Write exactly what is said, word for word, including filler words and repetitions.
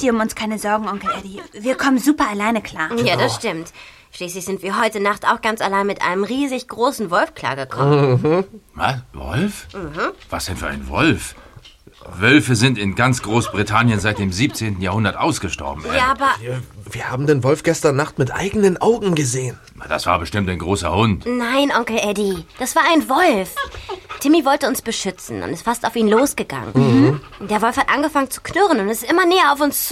dir um uns keine Sorgen, Onkel Eddie. Wir kommen super alleine klar. Ja, das stimmt. Schließlich sind wir heute Nacht auch ganz allein mit einem riesig großen Wolf klargekommen. Mhm. Was? Wolf? Mhm. Was denn für ein Wolf? Wölfe sind in ganz Großbritannien seit dem siebzehnten Jahrhundert ausgestorben. Ja, aber... Wir, wir haben den Wolf gestern Nacht mit eigenen Augen gesehen. Das war bestimmt ein großer Hund. Nein, Onkel Eddie, das war ein Wolf. Timmy wollte uns beschützen und ist fast auf ihn losgegangen. Mhm. Der Wolf hat angefangen zu knurren und ist immer näher auf uns